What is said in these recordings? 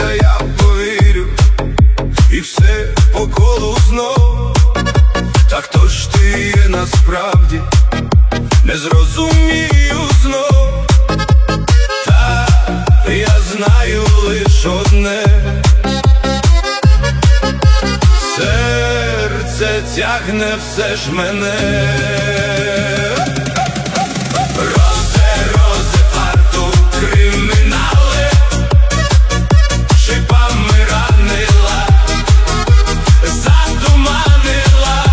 це я повірю, і все по колу знов. Так хто ж ти є насправді, не зрозумію знов. Та я знаю лиш одне: серце тягне все ж мене. Розе, розе, фарту, кримінали, шипами ранила, затуманила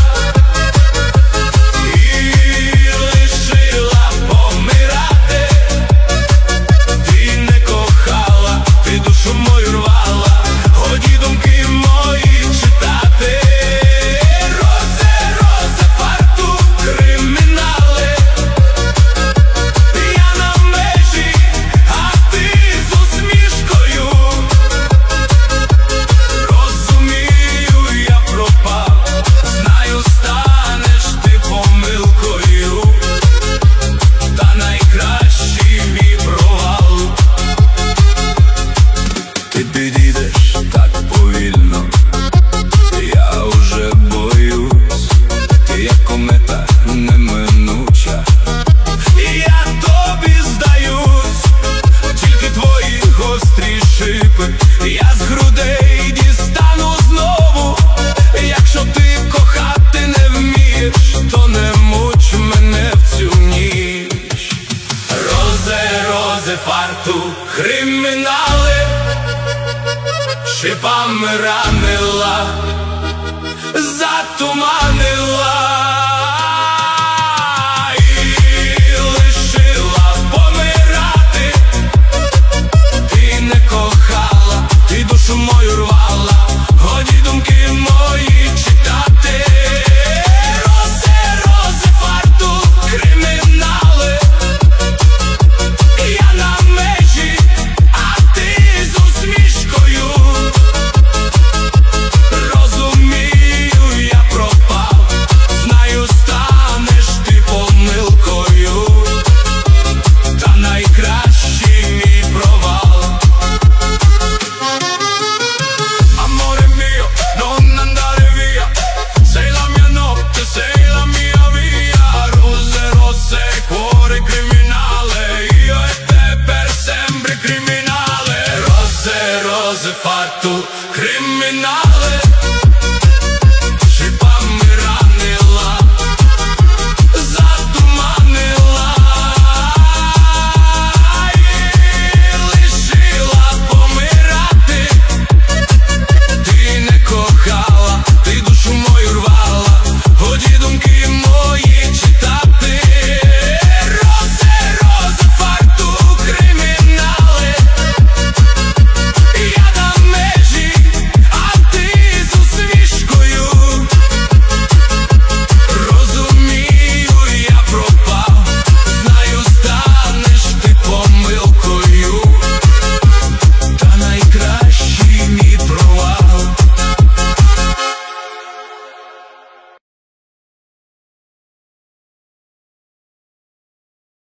і лишила помирати. Ти не кохала, ти душу мою рвала, годі думки мої читати. Розе, розе, фарту, кримінали, я на межі, а ти з усмішкою. Розумію, я пропав, знаю, станеш ти помилкою, та найкращий мій провал. Ти підійдеш так повільно, я уже боюсь. Ти як комета неминуча, і я тобі здаюсь. Тільки твої гострі шипи я з грудей дістану знову. Якщо ти кохати не вмієш, то не муч мене в цю ніч. Розе, розе, фарту, кримінали, шипами ранила, затуманила і лишила помирати. Ти не кохала, ти душу мою рвала, годі думки мої читати. Розе, розе, фарту, кримінали, я на межі, а ти з усмішкою. Розумію, я пропав, знаю, станеш ти помилкою, та найкращий мій провал. Amore mio, non andare via, sei la mia notte, sei la mia via. Rose rosse, cuore criminale, io e te per sempre criminale. Rose, rose, fatto criminale.